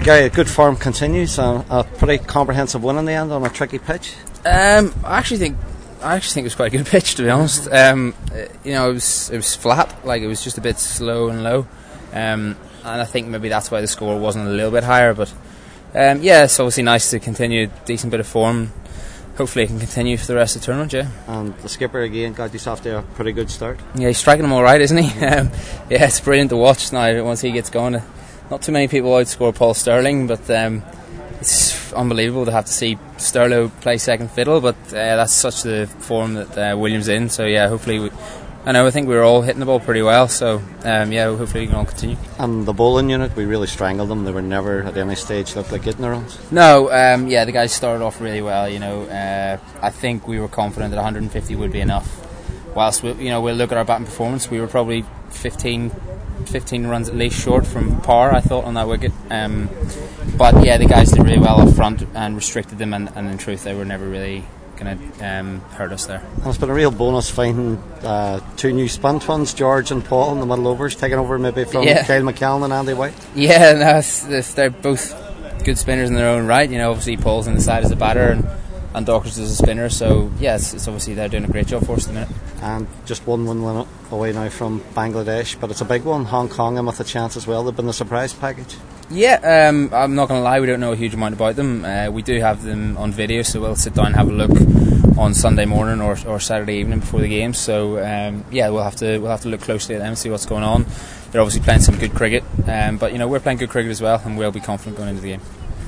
Gary, good form continues. A pretty comprehensive win in the end on a tricky pitch. I actually think it was quite a good pitch, to be honest. It was flat, like it was just a bit slow and low, and I think maybe that's why the score wasn't a little bit higher. But it's obviously nice to continue a decent bit of form. Hopefully it can continue for the rest of the tournament, yeah. And the skipper again got yourself to a pretty good start. Yeah, he's striking them all right, isn't he? It's brilliant to watch now once he gets going. Not too many people outscore Paul Stirling, but it's unbelievable to have to see Sterlo play second fiddle, but that's such the form that Williams in. So yeah, hopefully I think we were all hitting the ball pretty well, so hopefully we can all continue. And the bowling unit, we really strangled them. They were never at any stage looked like getting the runs. No, the guys started off really well. I think we were confident that 150 would be enough. Whilst we'll look at our batting performance, we were probably 15 runs at least short from par, I thought, on that wicket. But the guys did really well up front and restricted them, and in truth they were never really going to hurt us there. And it's been a real bonus finding two new spun twins, George and Paul, in the middle overs, taking over maybe from Kyle McCallan and Andy White. Yeah, no, they're both good spinners in their own right. Obviously Paul's in the side as a batter and Dawkins is a spinner, so it's obviously they're doing a great job for us at the minute. And just one win away now from Bangladesh, but it's a big one. Hong Kong and with a chance as well. They've been the surprise package. Yeah, I'm not going to lie, we don't know a huge amount about them. We do have them on video, so we'll sit down and have a look on Sunday morning or Saturday evening before the game. So we'll have to look closely at them and see what's going on. They're obviously playing some good cricket, but we're playing good cricket as well, and we'll be confident going into the game.